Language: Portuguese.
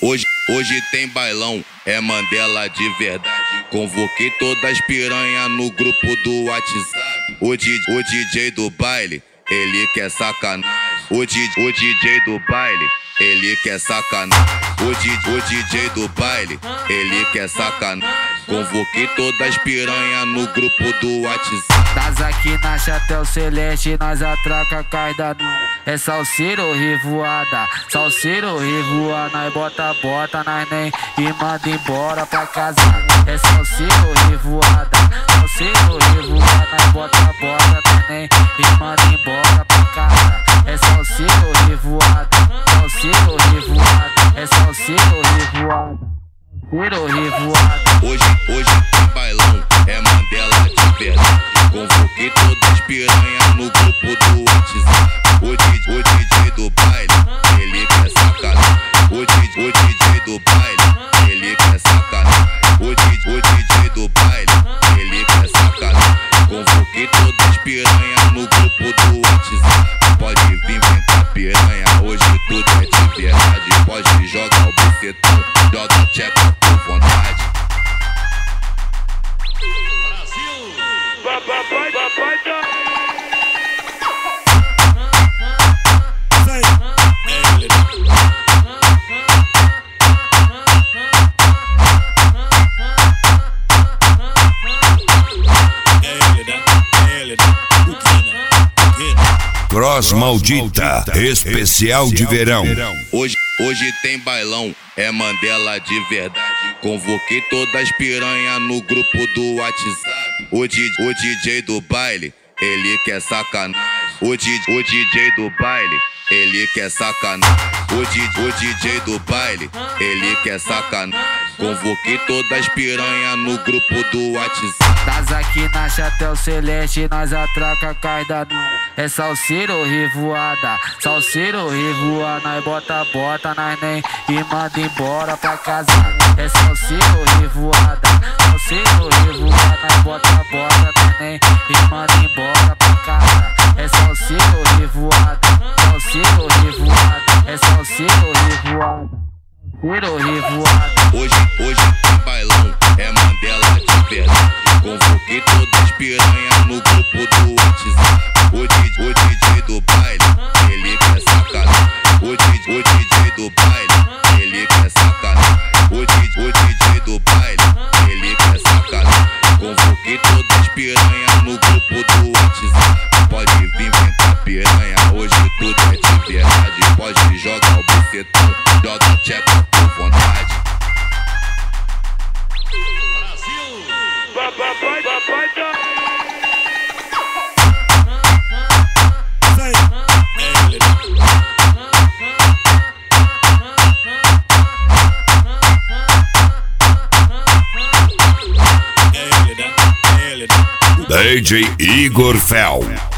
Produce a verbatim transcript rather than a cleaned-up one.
Hoje, hoje tem bailão, é Mandela de verdade. Convoquei todas as piranha no grupo do WhatsApp. O, D, o D J do baile, ele quer sacanagem. O, D, o D J do baile, ele quer sacanagem. O, D, o D J do baile, ele quer sacanagem. Convoquei todas as piranha no grupo do WhatsApp. Das aqui na Chatel Celeste, nós atraca caida. É salseiro revoada, salseiro revoada. Nós bota, bota, nós nem e manda embora pra casa. É salseiro revoada, salseiro revoada. Nós bota, bota, nós nem e manda embora pra casa. É salseiro revoada, salseiro revoada. É salseiro revoada, salseiro revoada. Hoje, hoje tem bailão, é Mandela de verdade. Convoquei todas as piranha no grupo do WhatsApp. O, D, o D J do baile, ele quer sacanagem. O, D, o D J do baile, ele quer sacanagem. O, D, o D J do baile, ele quer sacanagem. Convoquei todas as piranha no grupo do WhatsApp. Pode vir, vem cá piranha, hoje tudo é de verdade. Pode jogar o bucetão, joga tcheca por vontade. Papai, papai, tá. Cross Maldita, especial de verão. Hoje, hoje tem bailão, é Mandela de verdade. Convoquei todas as piranha no grupo do WhatsApp. O, D, o D J do baile, ele quer sacanagem. O, D, o D J do baile, ele quer sacanagem. O, D, o D J do baile, ele quer sacanagem. Convoquei todas as piranha no grupo do WhatsApp. Das aqui na Chatel Celeste, nós atraca caida. É salseiro revoada, salseiro revoada. Nós bota, bota, nós nem e manda embora pra casa. É salseiro revoada, salseiro revoada. Nós bota, bota, nós nem e manda embora pra casa. É salseiro revoada, salseiro revoada. É salseiro revoada, salseiro revoada. Hoje, hoje tem bailão, é Mandela de verdade. Convoquei todas as piranha no grupo do WhatsApp. O, D, o D J do baile, ele quer sacanagem. O, D, o D J do baile, ele quer sacanagem. O, D, o D J do baile, ele quer sacanagem. Convoquei todas as piranha no grupo do WhatsApp. Pode vir, vem cá piranha, hoje tudo é de verdade. Pode jogar o bucetão, joga tcheca por vontade. Papai, papai, tá. D J Igor Fel.